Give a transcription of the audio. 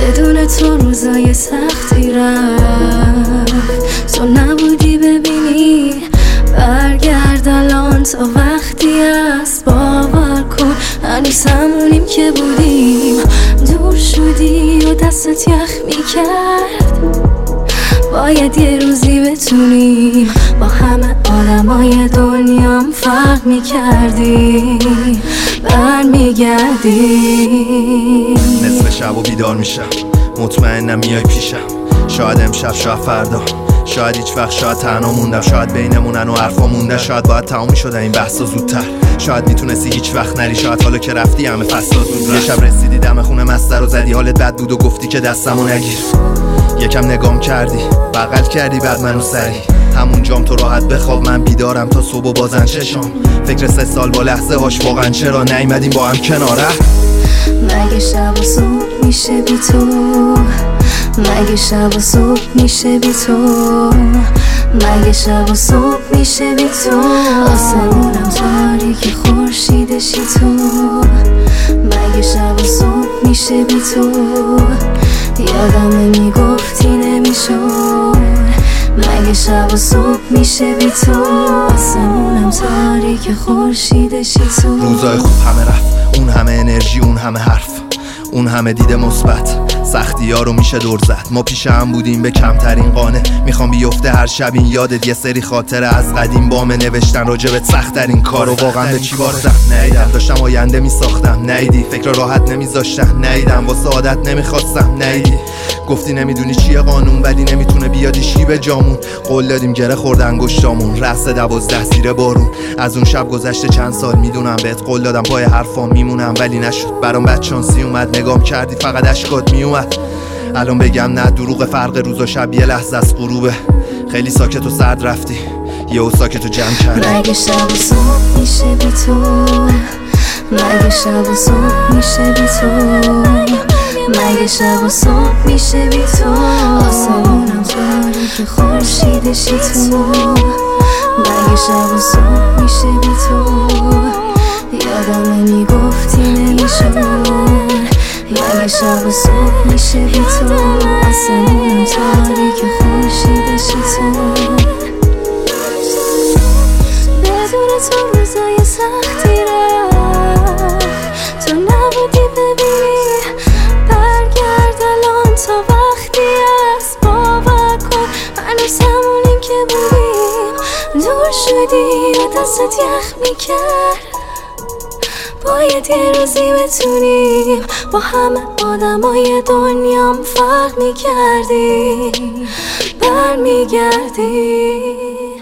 بدون تو روزای سختی رفت، تو نبودی ببینی برگرد الان تا وقتی است. باور کن هنوز همونیم که بودیم، دور شدی و دستت یخ میکرد. باید یه روزی بتونیم با همه آدمای دنیام فرق میکردیم، برمیگردیم. نصف شب و بیدار میشم، مطمئنم میای پیشم. شاید امشب، شاید فردا، شاید هیچ وقت، شاید تنها موندم. شاید بینمونن و حرفا مونده، شاید باید تموم شده این بحثا زودتر. شاید میتونستی هیچ وقت نری، شاید حالا که رفتی همه فصلا زود. یه شب رسیدی دم خونه مستر و زدی حالت بد بود و گفتی که دستمو نگیر. یکم نگام کردی، بغل کردی بعد منو سری. همون جام تو راحت بخواب، من بیدارم تا صبح و بازن چشام. فکر 3 سال با لحظه هاش واقعا چرا نیومدیم با هم کناره. مگه شب و صبح میشه بی تو، مگه شب و صبح میشه بی تو، مگه شب و صبح میشه بی تو. آسمونم تاریک خورشیدشی تو، مگه شب و صبح میشه بی تو. یادمه میگفتی نمیشد، مگه شب و صبح میشه بی تو. آسمونم تاریک خورشیدشی تو. روزای خوب همه رفت، اون همه انرژی، اون همه حرف، اون همه دید مثبت. سختی ها رو میشه دور زد، ما پیش هم بودیم به کمترین قانه. میخوام بیفته هر شب این یادت، یه سری خاطره از قدیم بامه نوشتن راجبت. سخت‌ترین کارو واقعا به چی بارزم نیدم. داشتم آینده میساختم نیدی، فکر راحت نمیذاشتن نیدم. واسه عادت نمیخواستم نیدی، گفتی نمیدونی چیه قانون ولی نمیتونه بیاد هیچکی به جامون. قول دادیم گره خورد انگشتامون، رأس 12 زیر بارون. از اون شب گذشته چند سال میدونم، بهت قول دادم پای حرفام میمونم ولی نشد. برام بدشانسی اومد، نگام کردی فقط اشکات میومد. الان بگم نه دروغ، فرق روز و شب یه لحظه از غروبه. خیلی ساکت و سرد رفتی، یهو ساکت و جمع کردی. مگه شب و صبح میشه بی تو، مگه شب و صبح میشه بی تو، مگه شب و صبح میشه بی تو. آسمونم تاریک خورشیدشی تو، مگه شب و صبح میشه بی تو. یادمه میگفتی نمیشد، مگه شب و صبح میشه بی تو. آسمونم تاریک خورشیدشی تو، بدون تو روزای سختی رفت، تو نبودی ببینی برگرد الان تا وقتی است. باور کن هنوز همونیم که بودیم، دور شدی و دستت یخ میکرد. باید یه روزی بتونیم با همه آدمای دنیام فرق میکردیم، برمیگردیم.